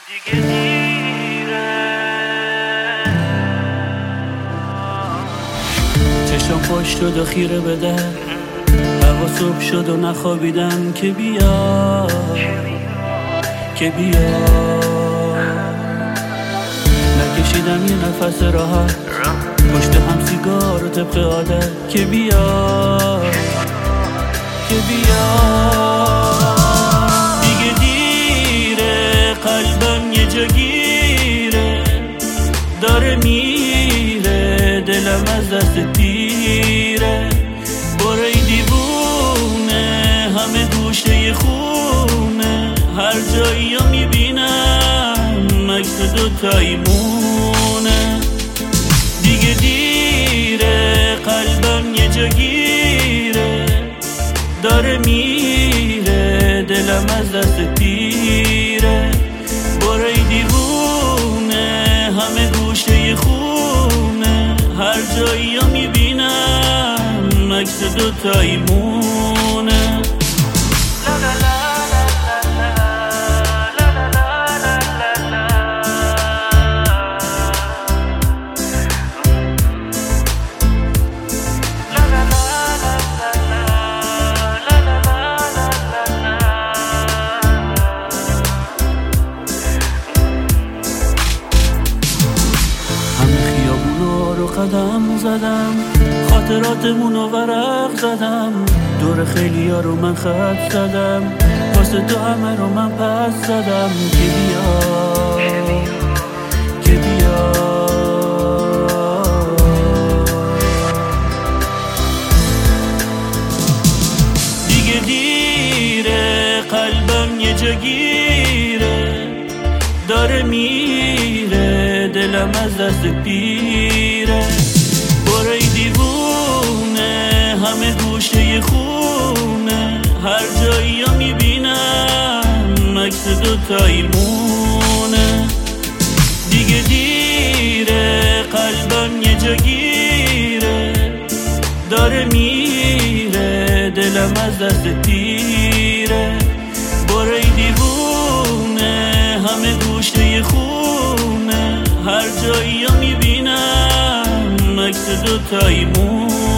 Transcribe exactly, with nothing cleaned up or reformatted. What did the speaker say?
دیگه دیره. چشم خوش شد و خیره بده، هوا صبح شد و نخوابیدم که بیا که بیا. نکشیدم یه نفس راحت پشت هم سیگار و طبق عادت که بیا که بیا. دیگه دیره، قلبم یه جا گیره، داره میره، دلم از دست تیره. برای دیوونه همه گوشه خونه، هر جایی رو میبینم عکس دوتایی مونه. دیگه دیره، قلبم یه جا گیره، داره میره، دلم از دست تیره. برای دیوونه همه گوشه خونه، هر جایی رو میبینم عکس دوتایی مونه. قدم زدم، خاطراتمونو ورق زدم، دور خیلی ها رو من خط زدم، واسه تو همه رو من پس زدم که بیا که بیا. دیگه دیره، قلبم یه جا گیره، داره میره، دلم از دست پیره. برای دیوونه همه گوشه خونه، هر جایی رو میبینم عکس دوتایی مونه. دیگه دیره، قلبم یه جا گیره، داره میره، دلم از دست تیره. برای دیوونه همه گوشه خونه، هر جایی رو میبینم عکس دوتایی مونه.